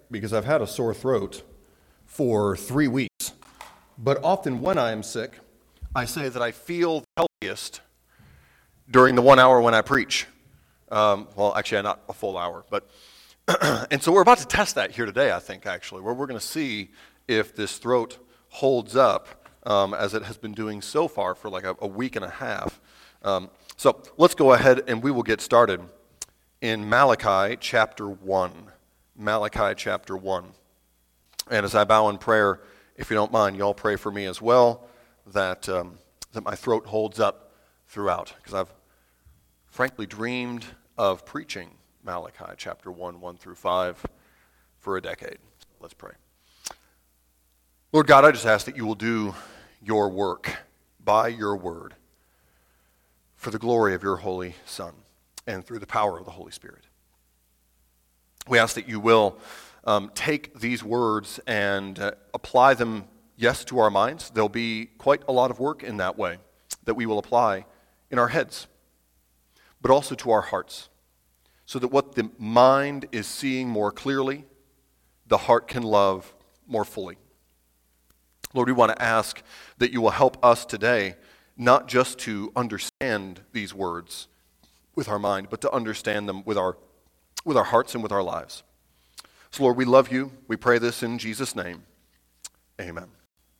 because I've had a sore throat for 3 weeks. But often when I am sick, I say that I feel healthiest during the 1 hour when I preach. Well, actually, not a full hour, but and so we're about to test that here today, I think, actually, where we're going to see if this throat holds up as it has been doing so far for like a week and a half. So let's go ahead and we will get started in Malachi chapter 1. Malachi chapter 1. And as I bow in prayer, if you don't mind, y'all pray for me as well, that my throat holds up throughout, because I've frankly dreamed of preaching Malachi chapter 1, 1 through 5 for a decade. Let's pray. Lord God, I just ask that you will do your work by your word for the glory of your Holy Son and through the power of the Holy Spirit. We ask that you will take these words and apply them, yes, to our minds. There'll be quite a lot of work in that way that we will apply in our heads, but also to our hearts, so that what the mind is seeing more clearly, the heart can love more fully. Lord, we want to ask that you will help us today not just to understand these words with our mind, but to understand them with our hearts and with our lives. So, Lord, we love you. We pray this in Jesus' name. Amen.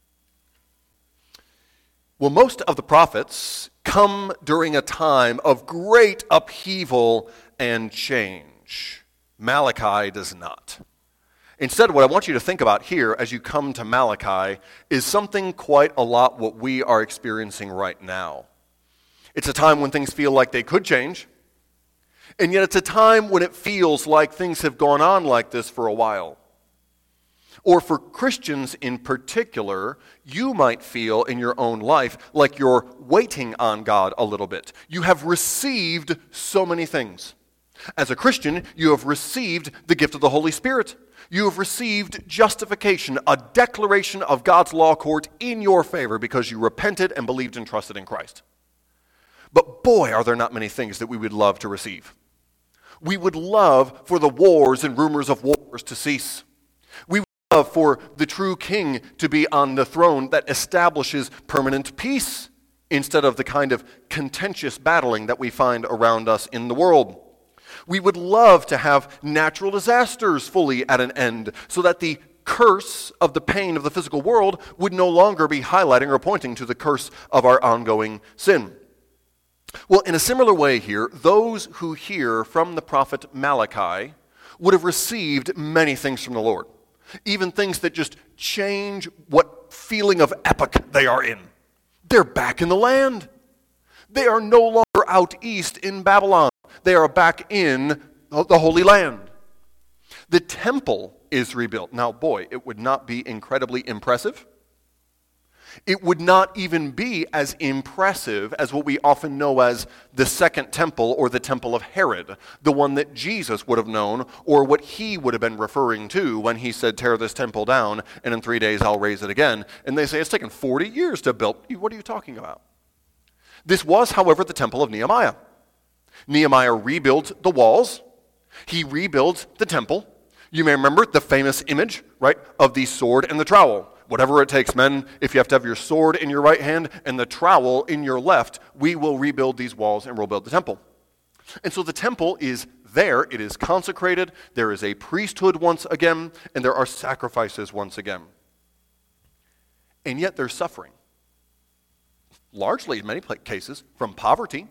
Well, most of the prophets come during a time of great upheaval and change. Malachi does not. Instead, what I want you to think about here as you come to Malachi is something quite a lot what we are experiencing right now. It's a time when things feel like they could change, and yet it's a time when it feels like things have gone on like this for a while. Or for Christians in particular, you might feel in your own life like you're waiting on God a little bit. You have received so many things. As a Christian, you have received the gift of the Holy Spirit. You have received justification, a declaration of God's law court in your favor because you repented and believed and trusted in Christ. But boy, are there not many things that we would love to receive. We would love for the wars and rumors of wars to cease. We would love for the true king to be on the throne that establishes permanent peace instead of the kind of contentious battling that we find around us in the world. We would love to have natural disasters fully at an end so that the curse of the pain of the physical world would no longer be highlighting or pointing to the curse of our ongoing sin. Well, in a similar way here, those who hear from the prophet Malachi would have received many things from the Lord, even things that just change what feeling of epoch they are in. They're back in the land. They are no longer out east in Babylon. They are back in the Holy Land. The temple is rebuilt. Now, boy, it would not be incredibly impressive. It would not even be as impressive as what we often know as the second temple or the temple of Herod, the one that Jesus would have known or what he would have been referring to when he said, tear this temple down and in 3 days I'll raise it again. And they say it's taken 40 years to build. What are you talking about? This was, however, the temple of Nehemiah. Nehemiah rebuilt the walls. He rebuilds the temple. You may remember the famous image, right, of the sword and the trowel. Whatever it takes, men, if you have to have your sword in your right hand and the trowel in your left, we will rebuild these walls and we'll build the temple. And so the temple is there. It is consecrated. There is a priesthood once again, and there are sacrifices once again. And yet there's suffering. Largely, in many cases, from poverty,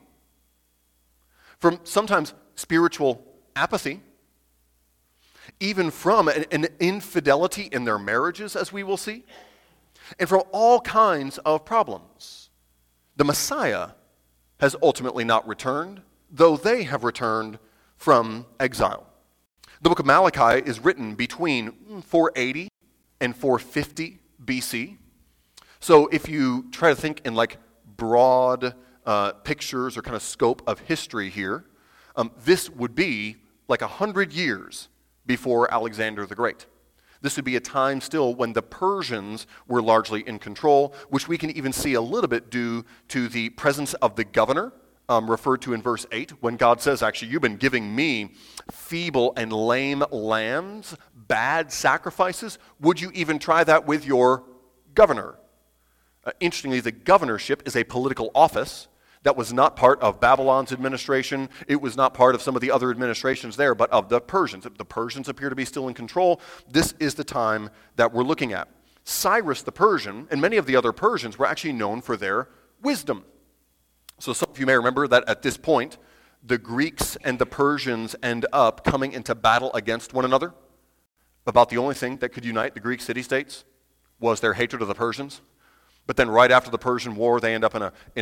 from sometimes spiritual apathy, even from an infidelity in their marriages, as we will see, and from all kinds of problems. The Messiah has ultimately not returned, though they have returned from exile. The book of Malachi is written between 480 and 450 BC. So if you try to think in like broad pictures or kind of scope of history here, this would be like 100 years before Alexander the Great. This would be a time still when the Persians were largely in control, which we can even see a little bit due to the presence of the governor referred to in verse 8 when God says, actually, you've been giving me feeble and lame lambs, bad sacrifices. Would you even try that with your governor? Interestingly, the governorship is a political office that was not part of Babylon's administration. It was not part of some of the other administrations there, but of the Persians. The Persians appear to be still in control. This is the time that we're looking at. Cyrus the Persian and many of the other Persians were actually known for their wisdom. So some of you may remember that at this point, the Greeks and the Persians end up coming into battle against one another. About the only thing that could unite the Greek city-states was their hatred of the Persians. But then right after the Persian War, they end up in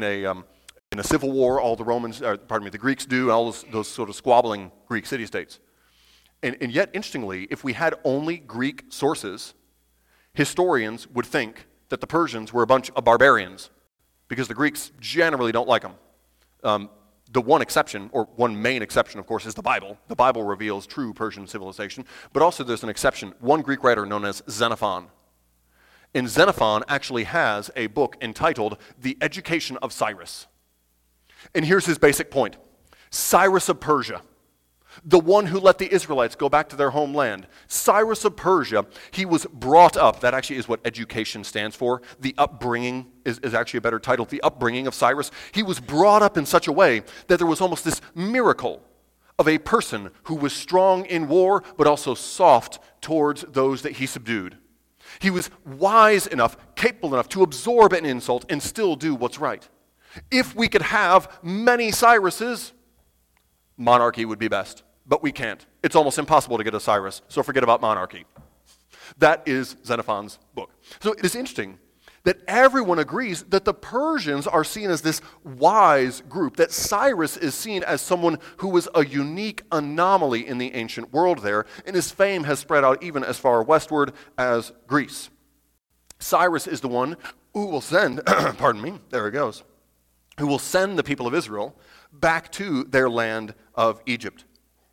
a civil war. All the Greeks do, and all those sort of squabbling Greek city-states. And yet, interestingly, if we had only Greek sources, historians would think that the Persians were a bunch of barbarians, because the Greeks generally don't like them. The one exception, or one main exception, of course, is the Bible. The Bible reveals true Persian civilization. But also there's an exception, one Greek writer known as Xenophon. And Xenophon actually has a book entitled The Education of Cyrus. And here's his basic point. Cyrus of Persia, the one who let the Israelites go back to their homeland. Cyrus of Persia, he was brought up. That actually is what education stands for. The upbringing is actually a better title. The upbringing of Cyrus. He was brought up in such a way that there was almost this miracle of a person who was strong in war, but also soft towards those that he subdued. He was wise enough, capable enough to absorb an insult and still do what's right. If we could have many Cyruses, monarchy would be best, but we can't. It's almost impossible to get a Cyrus, so forget about monarchy. That is Xenophon's book. So it is interesting that everyone agrees that the Persians are seen as this wise group, that Cyrus is seen as someone who was a unique anomaly in the ancient world there, and his fame has spread out even as far westward as Greece. Cyrus is the one who will send, there it goes, who will send the people of Israel back to their land of Egypt.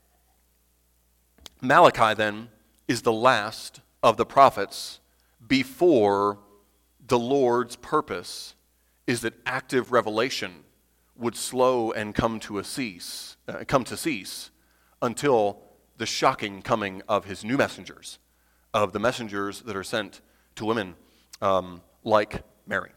Malachi, then, is the last of the prophets before the Lord's purpose is that active revelation would slow and come to cease until the shocking coming of his new messengers, of the messengers that are sent to women like Mary.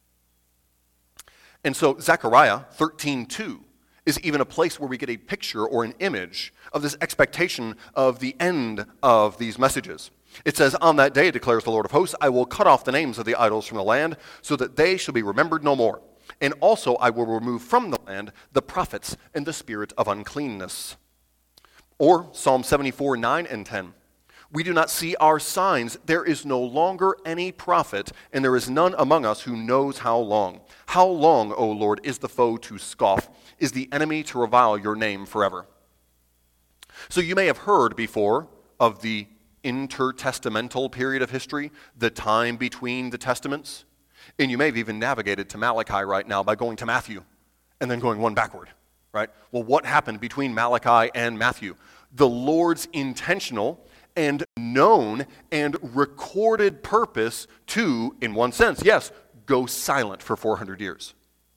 And so Zechariah 13:2 is even a place where we get a picture or an image of this expectation of the end of these messages. It says, "On that day, declares the Lord of hosts, I will cut off the names of the idols from the land, so that they shall be remembered no more. And also I will remove from the land the prophets and the spirit of uncleanness." Or Psalm 74:9 and 10. "We do not see our signs. There is no longer any prophet, and there is none among us who knows how long. How long, O Lord, is the foe to scoff? Is the enemy to revile your name forever?" So you may have heard before of the intertestamental period of history, the time between the testaments. And you may have even navigated to Malachi right now by going to Matthew and then going one backward, right? Well, what happened between Malachi and Matthew? The Lord's intentional and known and recorded purpose to, in one sense, yes, go silent for 400 years.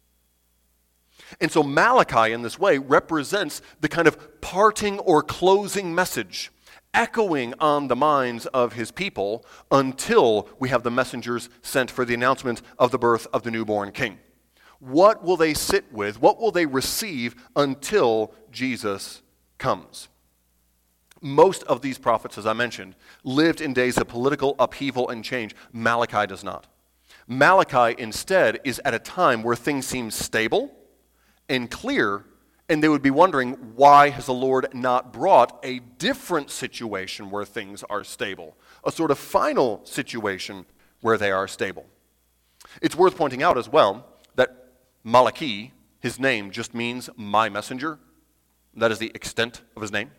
And so Malachi, in this way, represents the kind of parting or closing message, echoing on the minds of his people until we have the messengers sent for the announcement of the birth of the newborn king. What will they sit with? What will they receive until Jesus comes? Most of these prophets, as I mentioned, lived in days of political upheaval and change. Malachi does not. Malachi, instead, is at a time where things seem stable and clear, and they would be wondering, why has the Lord not brought a different situation where things are stable? A sort of final situation where they are stable. It's worth pointing out as well that Malachi, his name, just means my messenger. That is the extent of his name.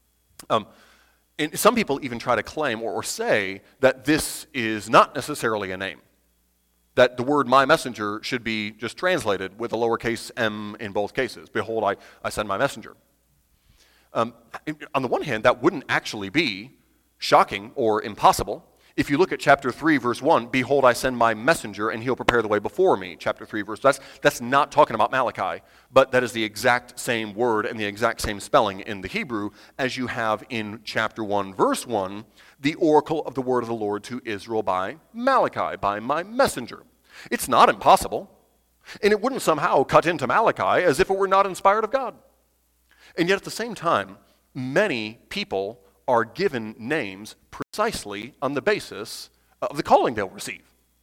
And some people even try to claim or say that this is not necessarily a name, that the word my messenger should be just translated with a lowercase m in both cases. Behold, I send my messenger. On the one hand, that wouldn't actually be shocking or impossible. If you look at chapter 3, verse 1, behold, I send my messenger, and he'll prepare the way before me. Chapter 3, verse, that's not talking about Malachi, but that is the exact same word and the exact same spelling in the Hebrew as you have in chapter 1, verse 1, the oracle of the word of the Lord to Israel by Malachi, by my messenger. It's not impossible, and it wouldn't somehow cut into Malachi as if it were not inspired of God. And yet at the same time, many people are given names precisely on the basis of the calling they'll receive.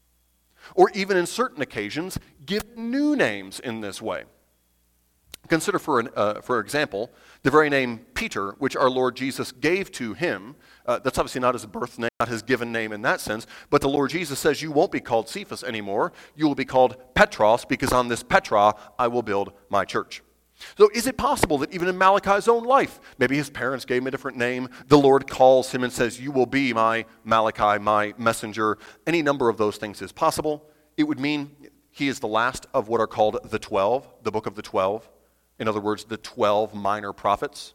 Or even in certain occasions, give new names in this way. Consider, for example, the very name Peter, which our Lord Jesus gave to him. That's obviously not his birth name, not his given name in that sense, but the Lord Jesus says, you won't be called Cephas anymore. You will be called Petros, because on this Petra I will build my church. So is it possible that even in Malachi's own life, maybe his parents gave him a different name, the Lord calls him and says, you will be my Malachi, my messenger. Any number of those things is possible. It would mean he is the last of what are called the 12, the book of the 12. In other words, the 12 minor prophets.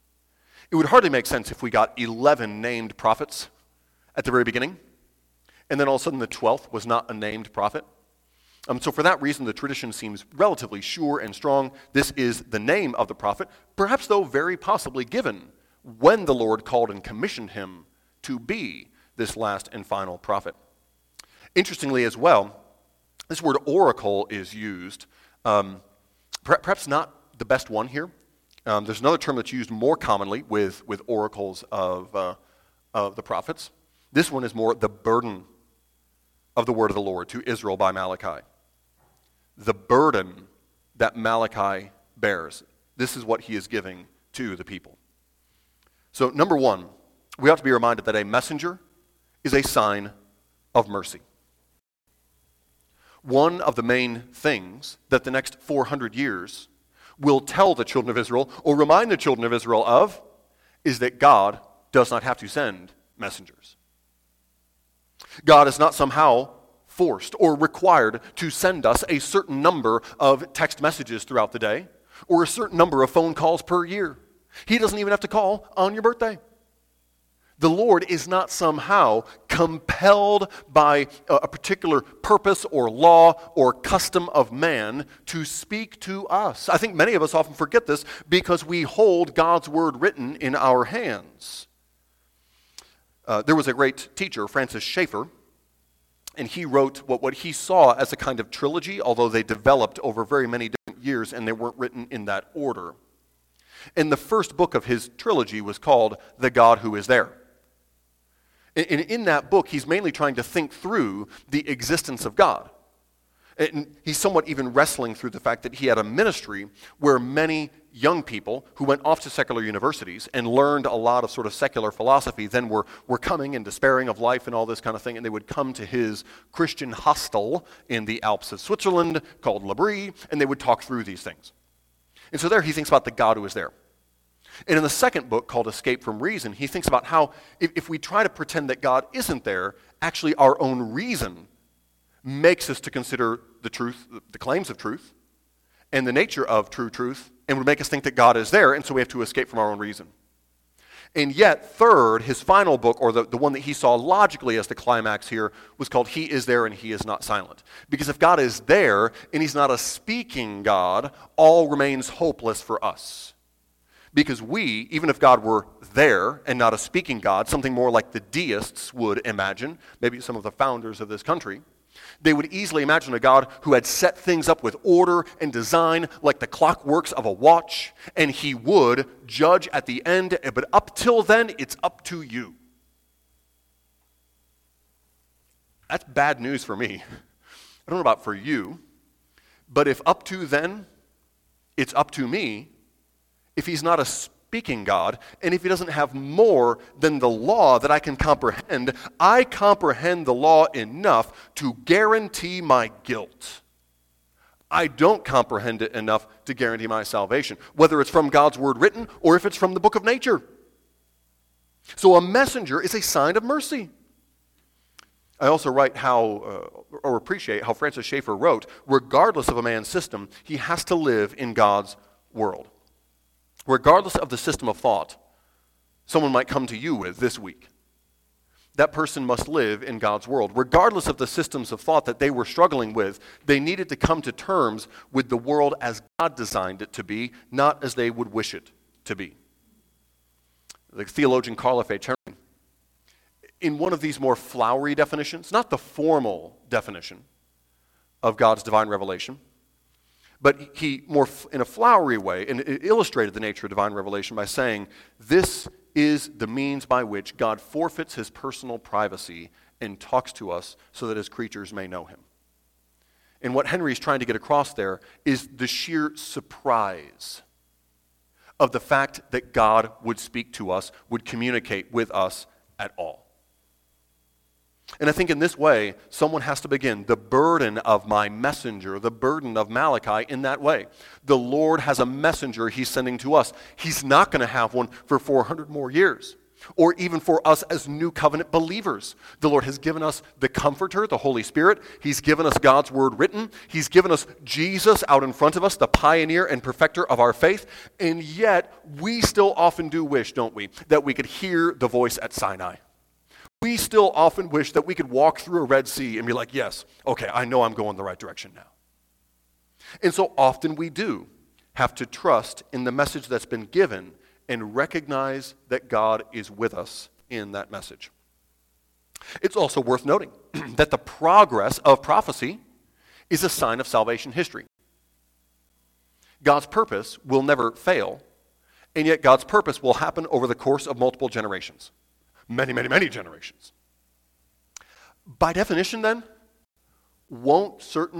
It would hardly make sense if we got 11 named prophets at the very beginning, and then all of a sudden the 12th was not a named prophet. So for that reason, the tradition seems relatively sure and strong. This is the name of the prophet, perhaps though very possibly given when the Lord called and commissioned him to be this last and final prophet. Interestingly as well, this word oracle is used, perhaps not the best one here. There's another term that's used more commonly with oracles of the prophets. This one is more the burden of the word of the Lord to Israel by Malachi. The burden that Malachi bears. This is what he is giving to the people. So number one, we have to be reminded that a messenger is a sign of mercy. One of the main things that the next 400 years will tell the children of Israel, or remind the children of Israel of, is that God does not have to send messengers. God is not somehow forced or required to send us a certain number of text messages throughout the day or a certain number of phone calls per year. He doesn't even have to call on your birthday. The Lord is not somehow compelled by a particular purpose or law or custom of man to speak to us. I think many of us often forget this because we hold God's word written in our hands. There was a great teacher, Francis Schaeffer, and he wrote what he saw as a kind of trilogy, although they developed over very many different years and they weren't written in that order. And the first book of his trilogy was called The God Who Is There. And in that book, he's mainly trying to think through the existence of God. And he's somewhat even wrestling through the fact that he had a ministry where many young people who went off to secular universities and learned a lot of sort of secular philosophy then were coming and despairing of life and all this kind of thing, and they would come to his Christian hostel in the Alps of Switzerland called L'Abri, and they would talk through these things. And so there he thinks about the God who is there. And in the second book, called Escape from Reason, he thinks about how if we try to pretend that God isn't there, actually our own reason makes us to consider the truth, the claims of truth, and the nature of true truth, and would make us think that God is there, and so we have to escape from our own reason. And yet, third, his final book, or the one that he saw logically as the climax here, was called He Is There and He Is Not Silent. Because if God is there, and he's not a speaking God, all remains hopeless for us. Because we, even if God were there and not a speaking God, something more like the deists would imagine, maybe some of the founders of this country, they would easily imagine a God who had set things up with order and design like the clockworks of a watch, and he would judge at the end, but up till then, it's up to you. That's bad news for me. I don't know about for you, but if up to then, it's up to me, if he's not a speaking God, and if he doesn't have more than the law that I can comprehend, I comprehend the law enough to guarantee my guilt. I don't comprehend it enough to guarantee my salvation, whether it's from God's word written or if it's from the book of nature. So a messenger is a sign of mercy. I also write or appreciate how Francis Schaeffer wrote, regardless of a man's system, he has to live in God's world. Regardless of the system of thought someone might come to you with this week, That person must live in God's world. Regardless of the systems of thought that they were struggling with, they needed to come to terms with the world as God designed it to be, not as they would wish it to be. The theologian Carl F. H. Henry, in one of these more flowery definitions, not the formal definition of God's divine revelation, but he more in a flowery way and illustrated the nature of divine revelation by saying, this is the means by which God forfeits his personal privacy and talks to us so that his creatures may know him. And what Henry is trying to get across there is the sheer surprise of the fact that God would speak to us, would communicate with us at all. And I think in this way, someone has to begin the burden of my messenger, the burden of Malachi in that way. The Lord has a messenger he's sending to us. He's not going to have one for 400 more years, or even for us as new covenant believers. The Lord has given us the Comforter, the Holy Spirit. He's given us God's Word written. He's given us Jesus out in front of us, the pioneer and perfecter of our faith. And yet, we still often do wish, don't we, that we could hear the voice at Sinai. We still often wish that we could walk through a Red Sea and be like, yes, okay, I know I'm going the right direction now. And so often we do have to trust in the message that's been given and recognize that God is with us in that message. It's also worth noting that the progress of prophecy is a sign of salvation history. God's purpose will never fail, and yet God's purpose will happen over the course of multiple generations. Many, many, many generations. By definition, then, won't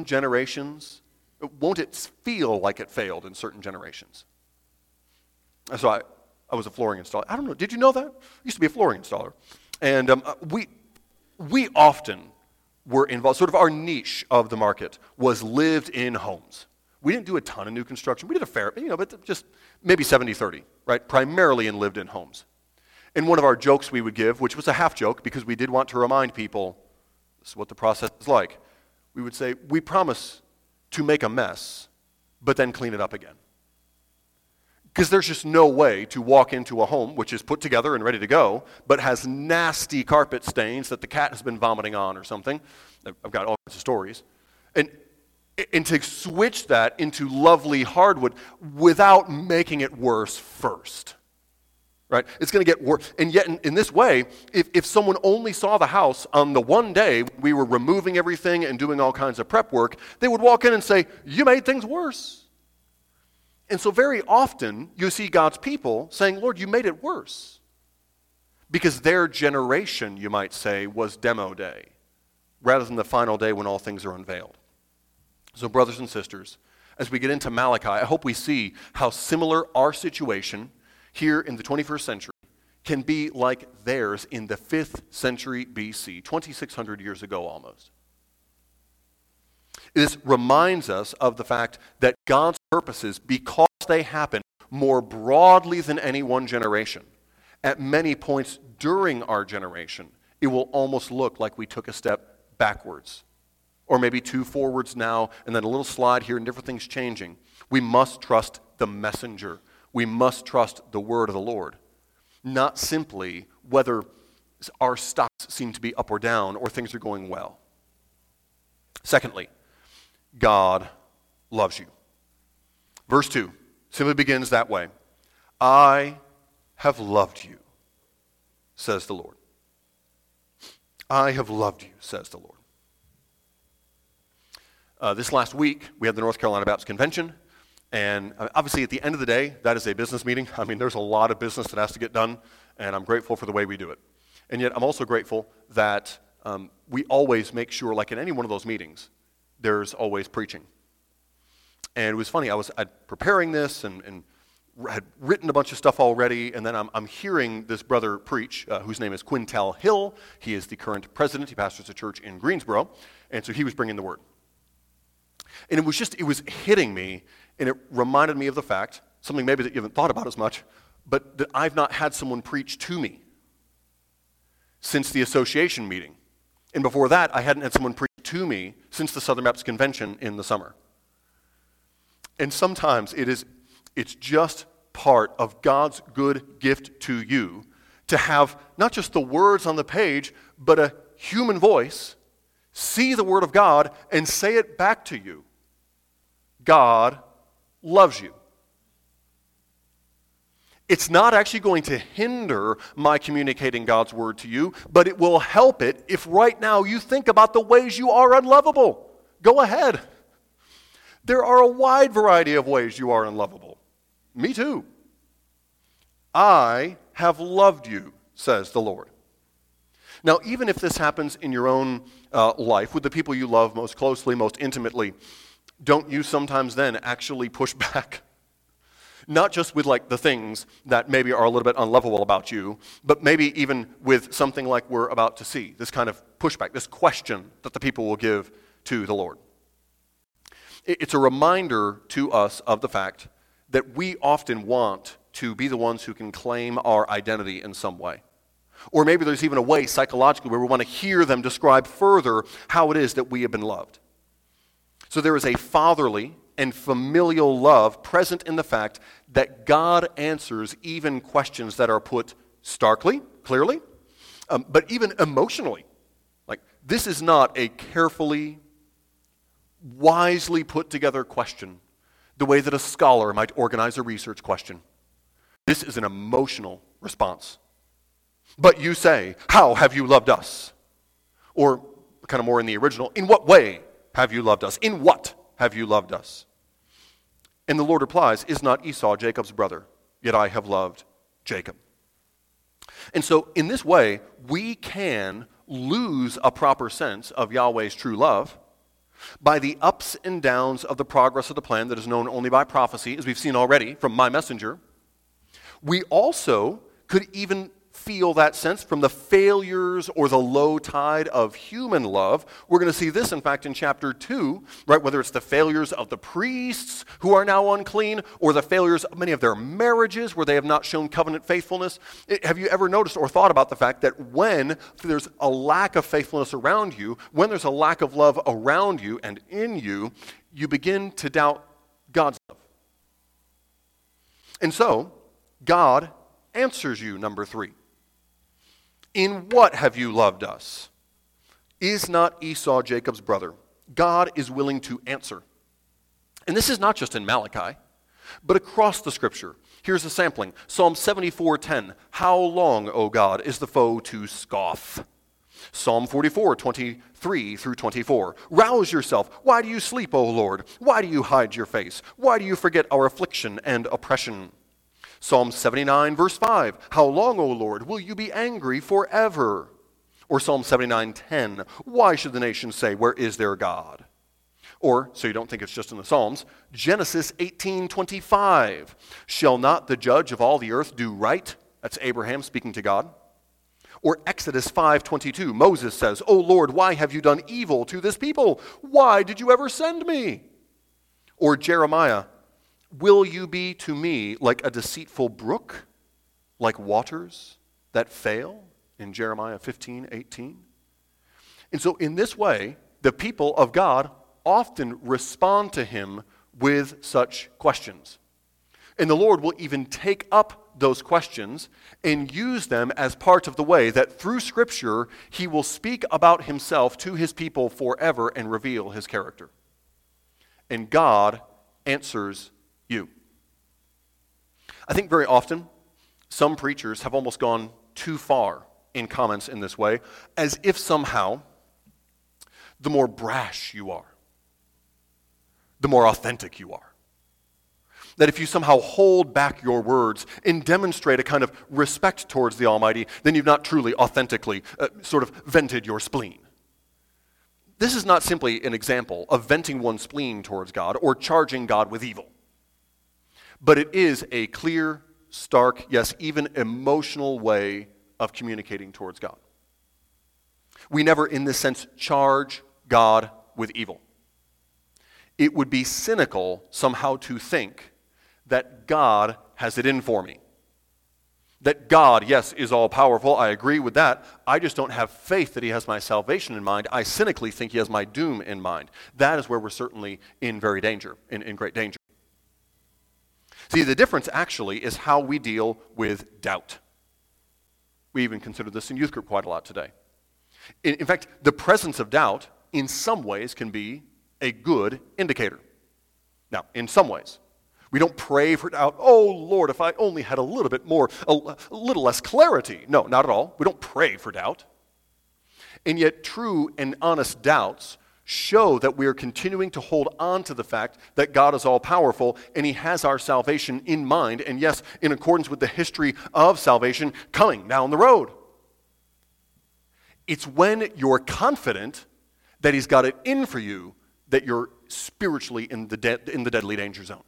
it feel like it failed in certain generations? So I was a flooring installer. I don't know, did you know that? I used to be a flooring installer. And we often were involved, sort of our niche of the market was lived in homes. We didn't do a ton of new construction. We did a fair, but just maybe 70-30, right? Primarily in lived in homes. And one of our jokes we would give, which was a half joke because we did want to remind people this is what the process is like, we would say, we promise to make a mess, but then clean it up again. Because there's just no way to walk into a home which is put together and ready to go, but has nasty carpet stains that the cat has been vomiting on or something. I've got all kinds of stories. And to switch that into lovely hardwood without making it worse first. Right? It's going to get worse. And yet, in this way, if someone only saw the house on the one day we were removing everything and doing all kinds of prep work, they would walk in and say, you made things worse. And so very often, you see God's people saying, Lord, you made it worse. Because their generation, you might say, was demo day, rather than the final day when all things are unveiled. So brothers and sisters, as we get into Malachi, I hope we see how similar our situation here in the 21st century can be like theirs in the 5th century BC, 2,600 years ago almost. This reminds us of the fact that God's purposes, because they happen more broadly than any one generation, at many points during our generation, it will almost look like we took a step backwards. Or maybe 2 forwards now, and then a little slide here and different things changing. We must trust the messenger. We must trust the word of the Lord, not simply whether our stocks seem to be up or down or things are going well. Secondly, God loves you. Verse 2 simply begins that way. I have loved you, says the Lord. I have loved you, says the Lord. This last week, we had the North Carolina Baptist Convention. And obviously, at the end of the day, that is a business meeting. I mean, there's a lot of business that has to get done, and I'm grateful for the way we do it. And yet, I'm also grateful that we always make sure, like in any one of those meetings, there's always preaching. And it was funny, I was preparing this and had written a bunch of stuff already, and then I'm hearing this brother preach, whose name is Quintel Hill. He is the current president. He pastors a church in Greensboro, and so he was bringing the word. And it was hitting me, and it reminded me of the fact, something maybe that you haven't thought about as much, but that I've not had someone preach to me since the association meeting. And before that, I hadn't had someone preach to me since the Southern Baptist Convention in the summer. And sometimes it's just part of God's good gift to you to have not just the words on the page, but a human voice see the Word of God and say it back to you. God loves you. It's not actually going to hinder my communicating God's Word to you, but it will help it if right now you think about the ways you are unlovable. Go ahead. There are a wide variety of ways you are unlovable. Me too. I have loved you, says the Lord. Now, even if this happens in your own life, with the people you love most closely, most intimately, don't you sometimes then actually push back? Not just with like the things that maybe are a little bit unlovable about you, but maybe even with something like we're about to see, this kind of pushback, this question that the people will give to the Lord. It's a reminder to us of the fact that we often want to be the ones who can claim our identity in some way. Or maybe there's even a way psychologically where we want to hear them describe further how it is that we have been loved. So there is a fatherly and familial love present in the fact that God answers even questions that are put starkly, clearly, but even emotionally. Like, this is not a carefully, wisely put together question, the way that a scholar might organize a research question. This is an emotional response. But you say, how have you loved us? Or, kind of more in the original, in what way have you loved us? In what have you loved us? And the Lord replies, is not Esau Jacob's brother? Yet I have loved Jacob. And so in this way, we can lose a proper sense of Yahweh's true love by the ups and downs of the progress of the plan that is known only by prophecy, as we've seen already from my messenger. We also could even feel that sense from the failures or the low tide of human love. We're going to see this, in fact, in chapter 2, right? Whether it's the failures of the priests who are now unclean, or the failures of many of their marriages where they have not shown covenant faithfulness. Have you ever noticed or thought about the fact that when there's a lack of faithfulness around you, when there's a lack of love around you and in you, you begin to doubt God's love? And so, God answers you, number 3. In what have you loved us? Is not Esau Jacob's brother? God is willing to answer. And this is not just in Malachi, but across the Scripture. Here's a sampling. Psalm 74:10. How long, O God, is the foe to scoff? Psalm 44:23 through 24. Rouse yourself. Why do you sleep, O Lord? Why do you hide your face? Why do you forget our affliction and oppression? Psalm 79, verse 5, how long, O Lord, will you be angry forever? Or Psalm 79:10, why should the nations say, where is their God? Or, so you don't think it's just in the Psalms, Genesis 18:25, shall not the judge of all the earth do right? That's Abraham speaking to God. Or Exodus 5:22, Moses says, O Lord, why have you done evil to this people? Why did you ever send me? Or Jeremiah, will you be to me like a deceitful brook, like waters that fail? In Jeremiah 15:18. And so in this way, the people of God often respond to him with such questions. And the Lord will even take up those questions and use them as part of the way that through Scripture, he will speak about himself to his people forever and reveal his character. And God answers you. I think very often some preachers have almost gone too far in comments in this way, as if somehow the more brash you are, the more authentic you are. That if you somehow hold back your words and demonstrate a kind of respect towards the Almighty, then you've not truly, authentically sort of vented your spleen. This is not simply an example of venting one's spleen towards God or charging God with evil. But it is a clear, stark, yes, even emotional way of communicating towards God. We never, in this sense, charge God with evil. It would be cynical somehow to think that God has it in for me. That God, yes, is all-powerful. I agree with that. I just don't have faith that he has my salvation in mind. I cynically think he has my doom in mind. That is where we're certainly in very danger, in great danger. See, the difference actually is how we deal with doubt. We even consider this in youth group quite a lot today. In fact, the presence of doubt in some ways can be a good indicator. Now, in some ways. We don't pray for doubt. Oh, Lord, if I only had a little bit more, a little less clarity. No, not at all. We don't pray for doubt. And yet, true and honest doubts show that we are continuing to hold on to the fact that God is all-powerful and He has our salvation in mind, and yes, in accordance with the history of salvation coming down the road. It's when you're confident that He's got it in for you that you're spiritually in the deadly danger zone.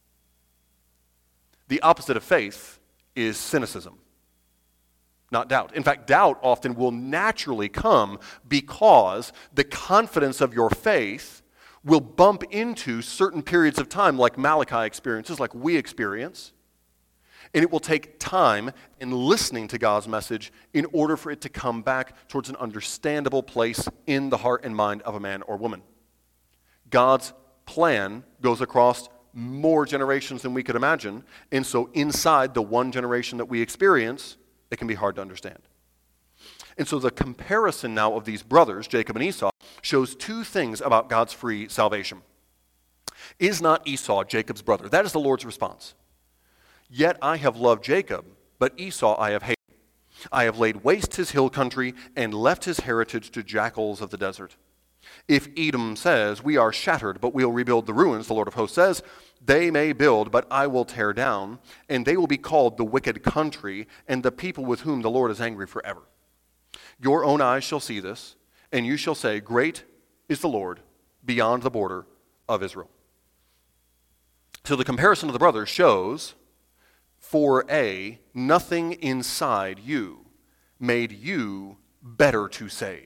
The opposite of faith is cynicism, not doubt. In fact, doubt often will naturally come because the confidence of your faith will bump into certain periods of time like Malachi experiences, like we experience, and it will take time in listening to God's message in order for it to come back towards an understandable place in the heart and mind of a man or woman. God's plan goes across more generations than we could imagine, and so inside the one generation that we experience, it can be hard to understand. And so the comparison now of these brothers, Jacob and Esau, shows two things about God's free salvation. Is not Esau Jacob's brother? That is the Lord's response. Yet I have loved Jacob, but Esau I have hated. I have laid waste his hill country and left his heritage to jackals of the desert. If Edom says, we are shattered, but we'll rebuild the ruins, the Lord of hosts says, they may build, but I will tear down, and they will be called the wicked country, and the people with whom the Lord is angry forever. Your own eyes shall see this, and you shall say, great is the Lord beyond the border of Israel. So the comparison of the brothers shows, for A, nothing inside you made you better to save.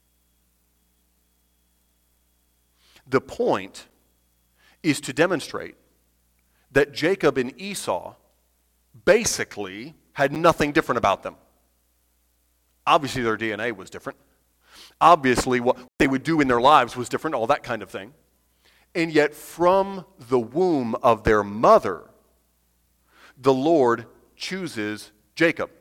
The point is to demonstrate that Jacob and Esau basically had nothing different about them. Obviously, their DNA was different. Obviously, what they would do in their lives was different, all that kind of thing. And yet, from the womb of their mother, the Lord chooses Jacob.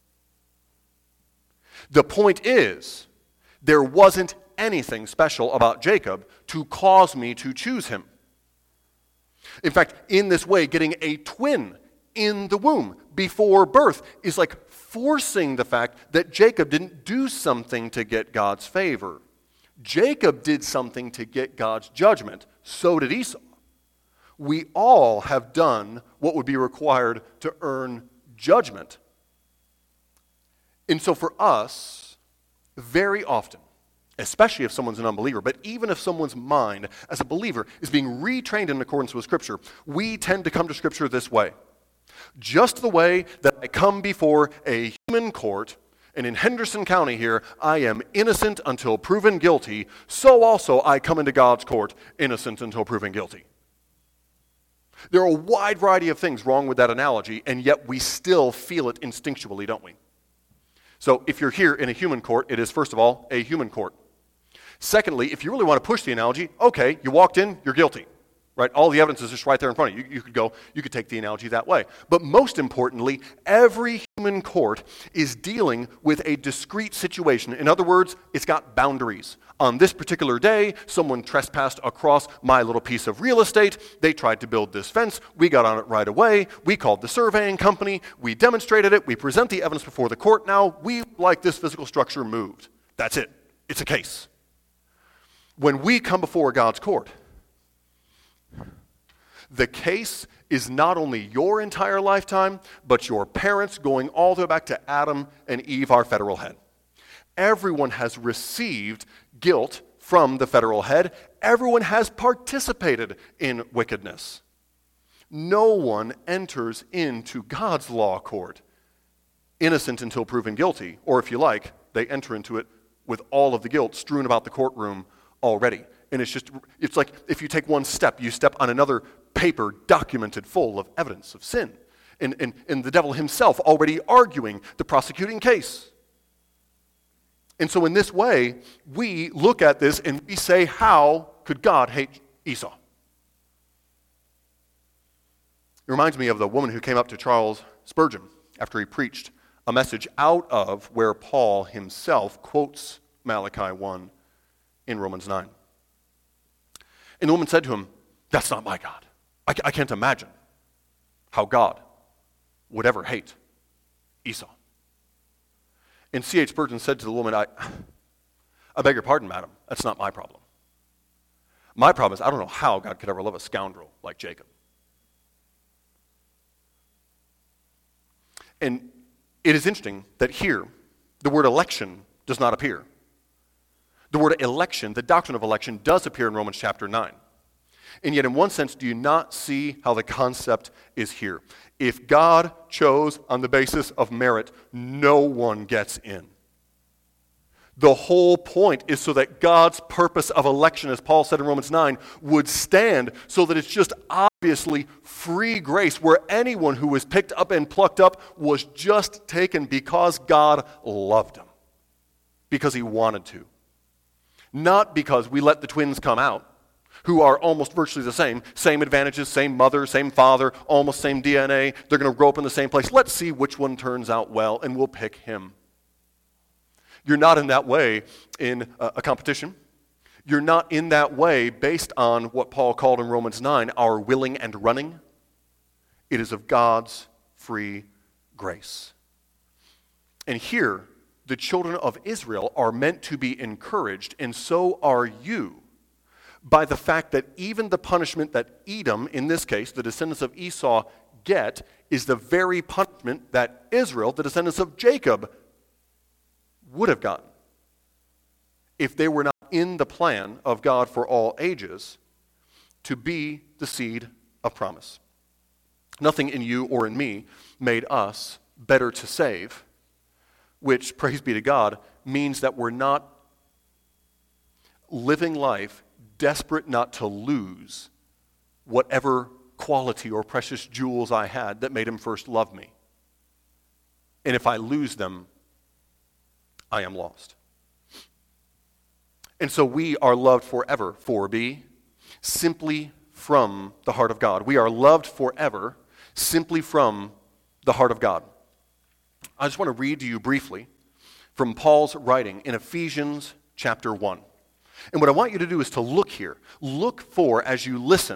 The point is, there wasn't anything special about Jacob to cause me to choose him. In fact, in this way, getting a twin in the womb before birth is like forcing the fact that Jacob didn't do something to get God's favor. Jacob did something to get God's judgment. So did Esau. We all have done what would be required to earn judgment. And so for us, very often, especially if someone's an unbeliever, but even if someone's mind as a believer is being retrained in accordance with Scripture, we tend to come to Scripture this way. Just the way that I come before a human court, and in Henderson County here, I am innocent until proven guilty, so also I come into God's court innocent until proven guilty. There are a wide variety of things wrong with that analogy, and yet we still feel it instinctually, don't we? So if you're here in a human court, it is, first of all, a human court. Secondly, if you really want to push the analogy, okay, you walked in, you're guilty, right? All the evidence is just right there in front of you. You could take the analogy that way. But most importantly, every human court is dealing with a discrete situation. In other words, it's got boundaries. On this particular day, someone trespassed across my little piece of real estate. They tried to build this fence. We got on it right away. We called the surveying company. We demonstrated it. We present the evidence before the court. Now, we like this physical structure moved. That's it. It's a case. When we come before God's court, the case is not only your entire lifetime, but your parents going all the way back to Adam and Eve, our federal head. Everyone has received guilt from the federal head. Everyone has participated in wickedness. No one enters into God's law court innocent until proven guilty, or if you like, they enter into it with all of the guilt strewn about the courtroom already. And it's like if you take one step, you step on another paper documented full of evidence of sin. And the devil himself already arguing the prosecuting case. And so in this way, we look at this and we say, how could God hate Esau? It reminds me of the woman who came up to Charles Spurgeon after he preached a message out of where Paul himself quotes Malachi 1 in Romans 9. And the woman said to him, "That's not my God. I can't imagine how God would ever hate Esau." And C.H. Spurgeon said to the woman, I beg your pardon, madam, that's not my problem. My problem is I don't know how God could ever love a scoundrel like Jacob. And it is interesting that here, the word election does not appear. The word election, the doctrine of election, does appear in Romans chapter 9. And yet, in one sense, do you not see how the concept is here? If God chose on the basis of merit, no one gets in. The whole point is so that God's purpose of election, as Paul said in Romans 9, would stand so that it's just obviously free grace where anyone who was picked up and plucked up was just taken because God loved him, because he wanted to. Not because we let the twins come out, who are almost virtually the same advantages, same mother, same father, almost same DNA. They're going to grow up in the same place. Let's see which one turns out well, and we'll pick him. You're not in that way in a competition. You're not in that way based on what Paul called in Romans 9, our willing and running. It is of God's free grace. And here, the children of Israel are meant to be encouraged, and so are you, by the fact that even the punishment that Edom, in this case, the descendants of Esau, get is the very punishment that Israel, the descendants of Jacob, would have gotten if they were not in the plan of God for all ages to be the seed of promise. Nothing in you or in me made us better to save, which, praise be to God, means that we're not living life desperate not to lose whatever quality or precious jewels I had that made him first love me. And if I lose them, I am lost. And so we are loved forever, 4b, simply from the heart of God. We are loved forever simply from the heart of God. I just want to read to you briefly from Paul's writing in Ephesians chapter 1. And what I want you to do is to look here. Look for, as you listen,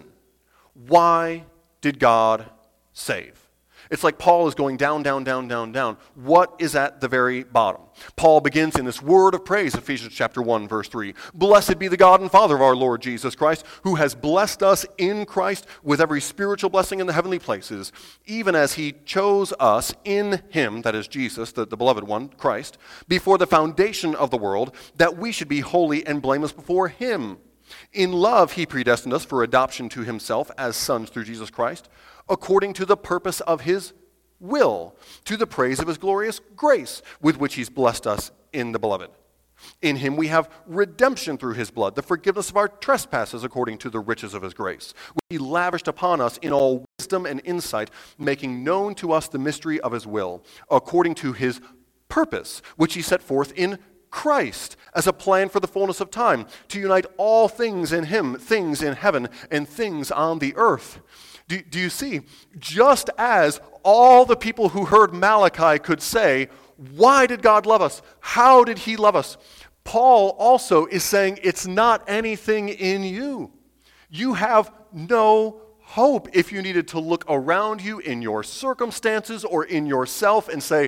why did God save? It's like Paul is going down, down, down, down, down. What is at the very bottom? Paul begins in this word of praise, Ephesians chapter 1, verse 3. Blessed be the God and Father of our Lord Jesus Christ, who has blessed us in Christ with every spiritual blessing in the heavenly places, even as he chose us in him, that is Jesus, the beloved one, Christ, before the foundation of the world, that we should be holy and blameless before him. In love he predestined us for adoption to himself as sons through Jesus Christ, according to the purpose of his will, to the praise of his glorious grace, with which he's blessed us in the beloved. In him we have redemption through his blood, the forgiveness of our trespasses according to the riches of his grace, which he lavished upon us in all wisdom and insight, making known to us the mystery of his will, according to his purpose, which he set forth in Christ as a plan for the fullness of time, to unite all things in him, things in heaven and things on the earth. Do you see? Just as all the people who heard Malachi could say, why did God love us? How did he love us? Paul also is saying it's not anything in you. You have no hope if you needed to look around you in your circumstances or in yourself and say,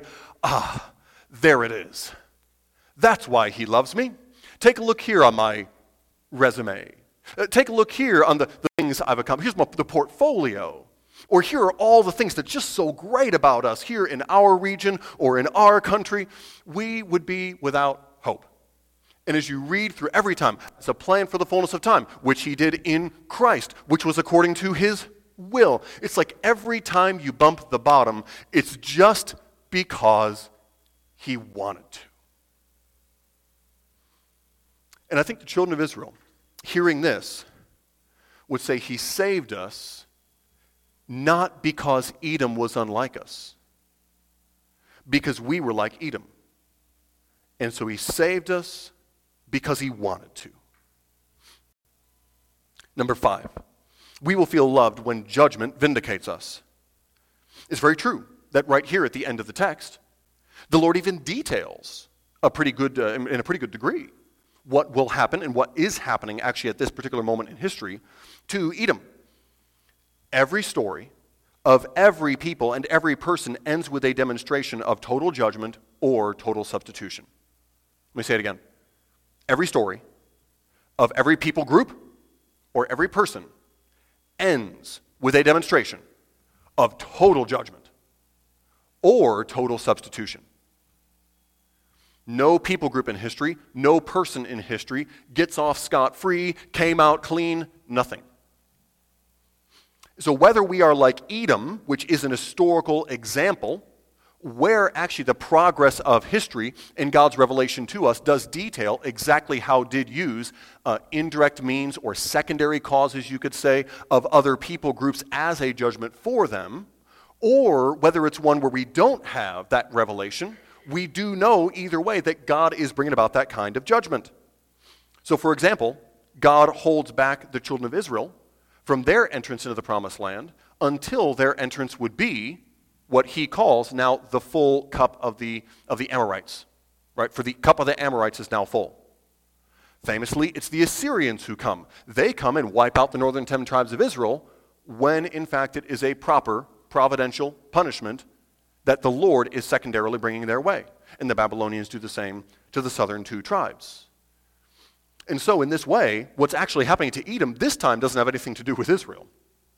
there it is. That's why he loves me. Take a look here on my resume. Take a look here on the things I've accomplished. Here's the portfolio. Or here are all the things that's just so great about us here in our region or in our country. We would be without hope. And as you read through every time, it's a plan for the fullness of time, which he did in Christ, which was according to his will. It's like every time you bump the bottom, it's just because he wanted to. And I think the children of Israel, hearing this, would say he saved us not because Edom was unlike us, because we were like Edom. And so he saved us because he wanted to. Number 5, we will feel loved when judgment vindicates us. It's very true that right here at the end of the text, The Lord even details in a pretty good degree what will happen and what is happening actually at this particular moment in history to Edom. Every story of every people and every person ends with a demonstration of total judgment or total substitution. Let me say it again. Every story of every people group or every person ends with a demonstration of total judgment or total substitution. No people group in history, no person in history gets off scot-free, came out clean, nothing. So whether we are like Edom, which is an historical example, where actually the progress of history in God's revelation to us does detail exactly how did use indirect means or secondary causes, you could say, of other people groups as a judgment for them, or whether it's one where we don't have that revelation, we do know either way that God is bringing about that kind of judgment. So for example, God holds back the children of Israel from their entrance into the promised land until their entrance would be what he calls now the full cup of the Amorites, right? For the cup of the Amorites is now full. Famously, it's the Assyrians who come. They come and wipe out the northern 10 tribes of Israel when, in fact, it is a proper providential punishment that the Lord is secondarily bringing their way. And the Babylonians do the same to the southern 2 tribes. And so in this way, what's actually happening to Edom this time doesn't have anything to do with Israel.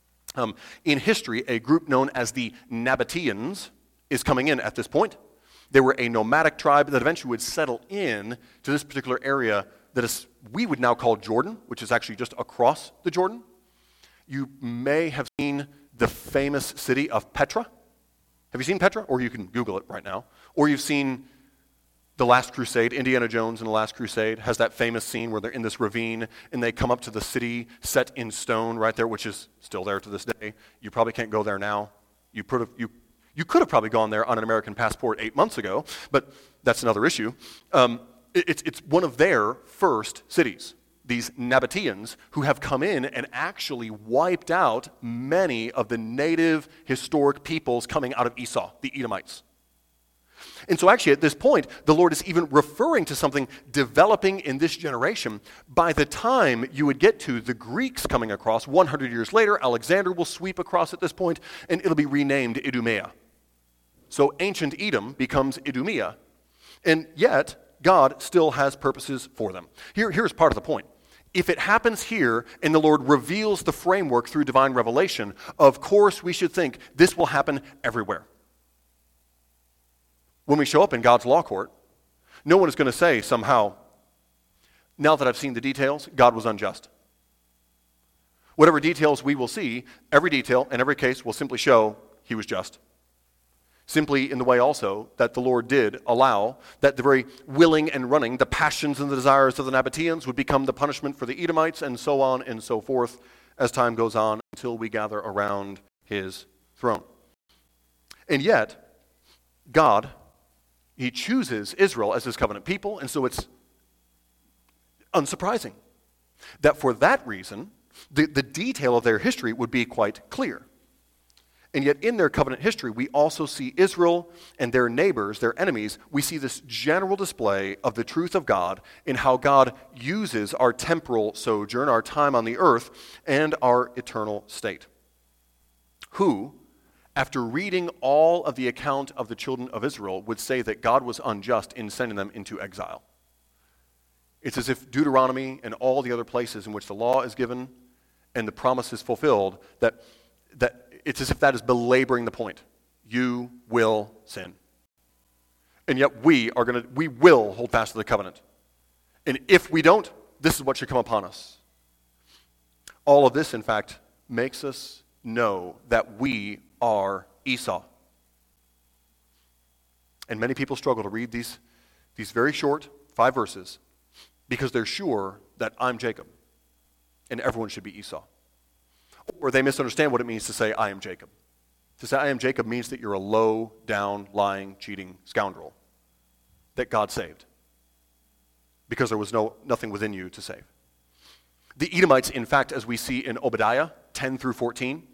In history, a group known as the Nabateans is coming in at this point. They were a nomadic tribe that eventually would settle in to this particular area that is, we would now call Jordan, which is actually just across the Jordan. You may have seen the famous city of Petra. Have you seen Petra? Or you can Google it right now. Or you've seen The Last Crusade. Indiana Jones in The Last Crusade has that famous scene where they're in this ravine and they come up to the city set in stone right there, which is still there to this day. You probably can't go there now. You could have probably gone there on an American passport 8 months ago, but that's another issue. It's one of their first cities, these Nabateans, who have come in and actually wiped out many of the native historic peoples coming out of Esau, the Edomites. And so actually at this point, the Lord is even referring to something developing in this generation. By the time you would get to the Greeks coming across, 100 years later, Alexander will sweep across at this point, and it'll be renamed Idumea. So ancient Edom becomes Idumea, and yet God still has purposes for them. Here's part of the point. If it happens here and the Lord reveals the framework through divine revelation, of course we should think this will happen everywhere. When we show up in God's law court, no one is going to say somehow, now that I've seen the details, God was unjust. Whatever details we will see, every detail and every case will simply show he was just. Simply in the way also that the Lord did allow that the very willing and running, the passions and the desires of the Nabateans would become the punishment for the Edomites, and so on and so forth as time goes on until we gather around his throne. And yet, God, he chooses Israel as his covenant people, and so it's unsurprising that for that reason, the detail of their history would be quite clear. And yet in their covenant history, we also see Israel and their neighbors, their enemies, we see this general display of the truth of God in how God uses our temporal sojourn, our time on the earth, and our eternal state. Who, after reading all of the account of the children of Israel, would say that God was unjust in sending them into exile. It's as if Deuteronomy and all the other places in which the law is given and the promise is fulfilled, that it's as if that is belaboring the point. You will sin. And yet we will hold fast to the covenant. And if we don't, this is what should come upon us. All of this, in fact, makes us know that we are Esau. And many people struggle to read these very short 5 verses because they're sure that I'm Jacob and everyone should be Esau. Or they misunderstand what it means to say, I am Jacob. To say, I am Jacob means that you're a low, down, lying, cheating scoundrel that God saved because there was nothing within you to save. The Edomites, in fact, as we see in Obadiah 10 through 14,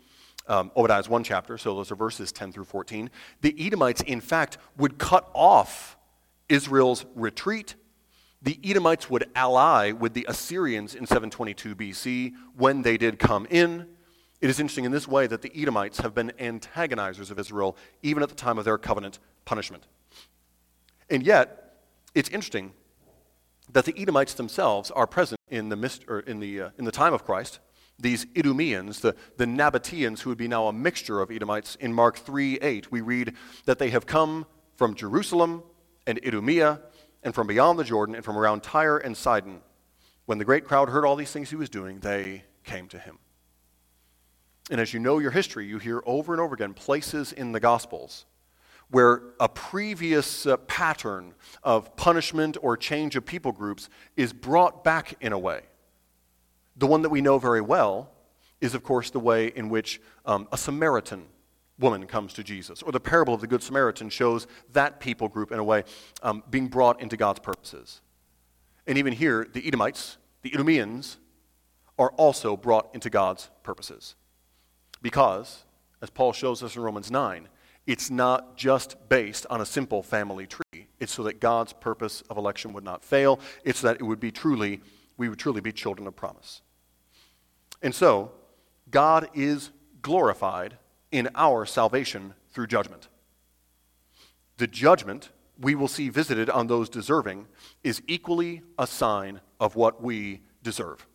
Obadiah's one chapter, so those are verses 10 through 14. The Edomites, in fact, would cut off Israel's retreat. The Edomites would ally with the Assyrians in 722 BC when they did come in. It is interesting in this way that the Edomites have been antagonizers of Israel even at the time of their covenant punishment. And yet, it's interesting that the Edomites themselves are present in the time of Christ. These Idumeans, the Nabateans, who would be now a mixture of Edomites, in Mark 3:8, we read that they have come from Jerusalem and Idumea and from beyond the Jordan and from around Tyre and Sidon. When the great crowd heard all these things he was doing, they came to him. And as you know your history, you hear over and over again places in the Gospels where a previous pattern of punishment or change of people groups is brought back in a way. The one that we know very well is, of course, the way in which a Samaritan woman comes to Jesus, or the parable of the Good Samaritan shows that people group in a way being brought into God's purposes. And even here, the Edomites, the Idumeans, are also brought into God's purposes. Because, as Paul shows us in Romans 9, it's not just based on a simple family tree. It's so that God's purpose of election would not fail. It's that we would truly be children of promise. And so, God is glorified in our salvation through judgment. The judgment we will see visited on those deserving is equally a sign of what we deserve.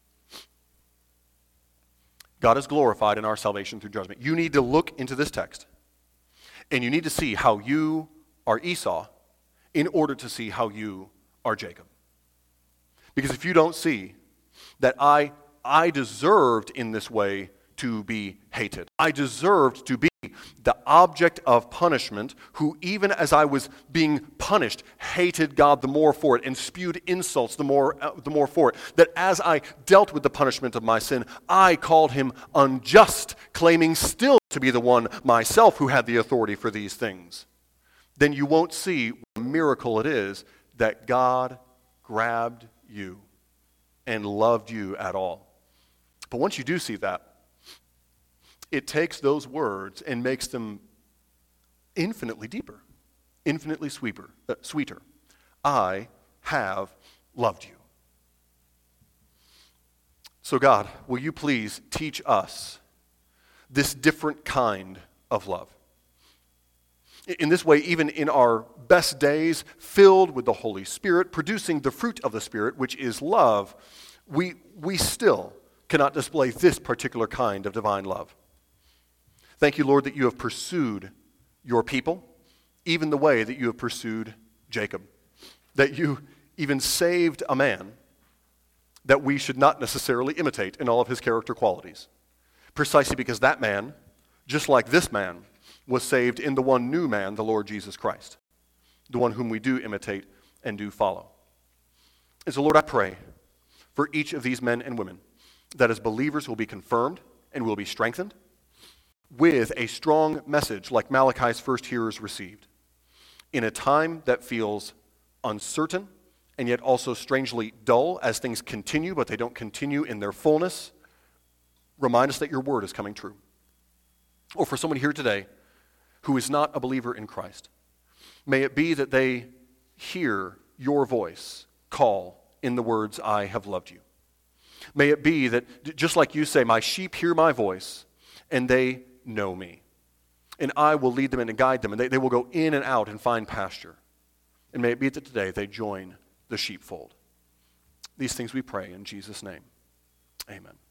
God is glorified in our salvation through judgment. You need to look into this text, and you need to see how you are Esau in order to see how you are Jacob. Because if you don't see that I deserved in this way to be hated, I deserved to be the object of punishment, who even as I was being punished, hated God the more for it and spewed insults the more for it, that as I dealt with the punishment of my sin, I called him unjust, claiming still to be the one myself who had the authority for these things, then you won't see what a miracle it is that God grabbed you and loved you at all. But once you do see that, it takes those words and makes them infinitely deeper, infinitely sweeter. I have loved you. So God, will you please teach us this different kind of love? In this way, even in our best days, filled with the Holy Spirit, producing the fruit of the Spirit, which is love, we still cannot display this particular kind of divine love. Thank you, Lord, that you have pursued your people, even the way that you have pursued Jacob. That you even saved a man that we should not necessarily imitate in all of his character qualities. Precisely because that man, just like this man, was saved in the one new man, the Lord Jesus Christ, the one whom we do imitate and do follow. And so, Lord, I pray for each of these men and women that as believers will be confirmed and will be strengthened with a strong message like Malachi's first hearers received in a time that feels uncertain and yet also strangely dull as things continue, but they don't continue in their fullness. Remind us that your word is coming true. Or for someone here today who is not a believer in Christ, may it be that they hear your voice call in the words, I have loved you. May it be that just like you say, my sheep hear my voice and they know me. And I will lead them and guide them, and they will go in and out and find pasture. And may it be that today they join the sheepfold. These things we pray in Jesus' name. Amen.